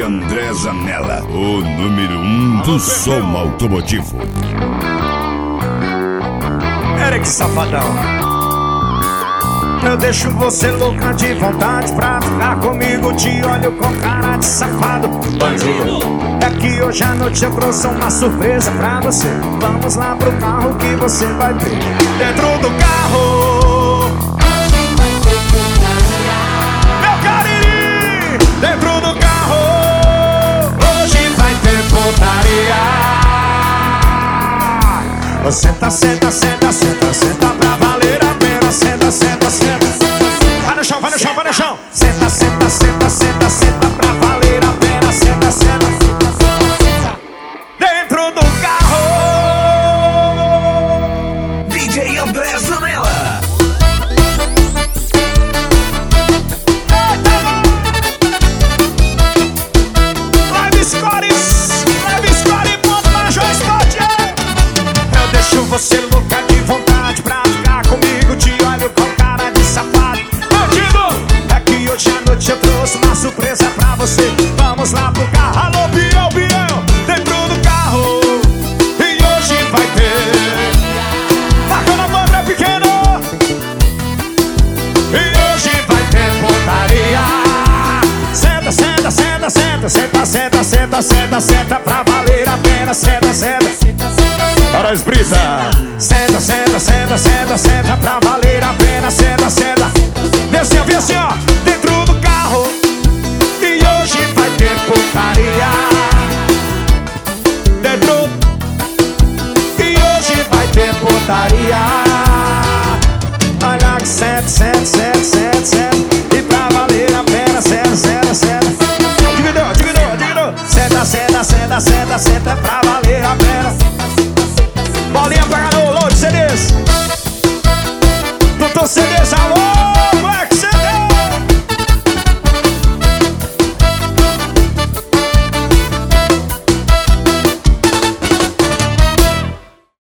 DJ André Zanella, o número 1 do som automotivo. Eric Safadão. Eu deixo você louca de vontade pra ficar comigo. Te olho com cara de safado, bandido. É que hoje à noite eu trouxe uma surpresa pra você. Vamos lá pro carro que você vai ver. Dentro do carro, meu cariri. Dentro do carro, hoje vai ter putaria. Senta, senta, senta, senta, senta pra valer a pena. Senta, senta, senta. Vai no chão, vai no chão, vai no chão. Senta, senta, senta, senta, senta pra valer a pena. Senta, senta, senta, senta. Dentro do carro, DJ André Zanella. Live Score, ponto Major Sport. Eu deixo você louca de vontade pra ficar comigo. Te olho com cara de safado, bandido. É que hoje à noite eu trouxe uma surpresa pra você. Vamos lá pro carro. Alô, Biel, Biel. Dentro do carro, e hoje vai ter. Marca na banda, pequeno. E hoje vai ter putaria. Senta, senta, senta, senta. Senta, senta, senta, senta, senta pra valer a pena. Senta, senta. Para a esbrita. Senta, senta, senta, senta, senta pra valer a pena. Senta, senta. Desce a assim, ó. Dentro do carro, e hoje vai ter putaria. Dentro, e hoje vai ter putaria. Olha que senta, senta, senta, senta, senta. E pra valer a pena, senta, senta, senta. Dividou, dividou, dividou. Senta, senta, senta, senta, senta pra valer.